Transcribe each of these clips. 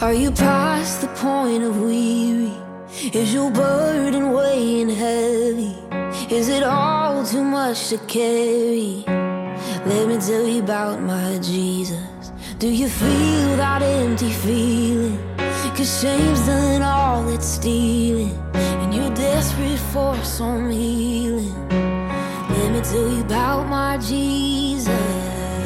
Are you past the point of weary? Is your burden weighing heavy? Is it all too much to carry? Let me tell you about my Jesus. Do you feel that empty feeling? 'Cause shame's done all it's stealing, and you're desperate for some healing. Let me tell you about my Jesus.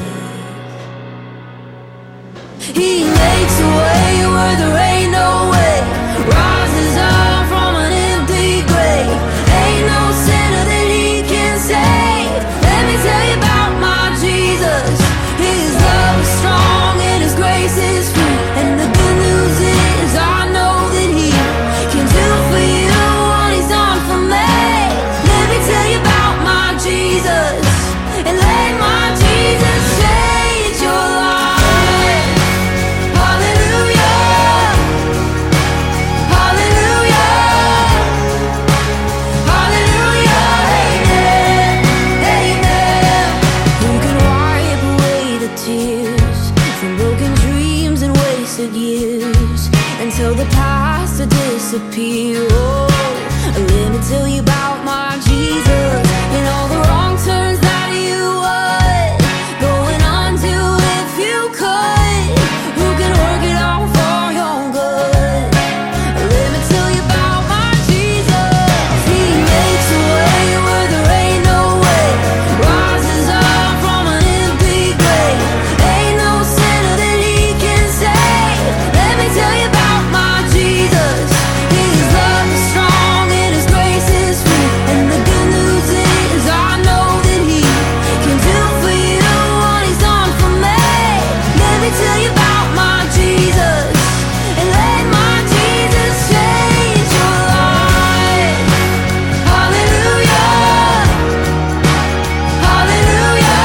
He makes a way where there ain't no way, rises up from an empty grave. Ain't no sinner that he can save. Let me tell you about my Jesus. His love is strong and his grace is free, and the good news is I know that he can do for you what he's done for me. Let me tell you about my Jesus, and let my Jesus change your life. Hallelujah, hallelujah, hallelujah, amen, amen. Who can wipe away the tears from broken dreams and wasted years, and tell the past to disappear? Oh, let me tell you about my Jesus, and all the wrong turns that you would going undo if you could. Who can work it all for your good? Let me tell you about my Jesus. He makes a way where there ain't no way, rises up from an empty grave. Ain't no sinner that he can save. Let me tell you about my Jesus. His love is strong and his grace is free, and the good news is I know that he can do for you what he's done for me. Let me tell you about my Jesus, and let my Jesus change your life. Hallelujah, hallelujah,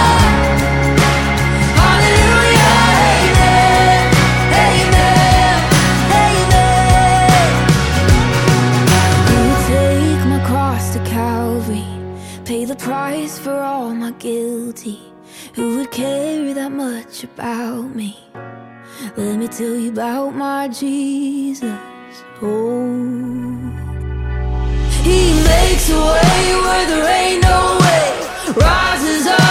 hallelujah, amen, amen, amen. Who would take my cross to Calvary, pay the price for all my guilty? Who would care that much about me? Let me tell you about my Jesus. Oh, he makes a way where there ain't no way, rises up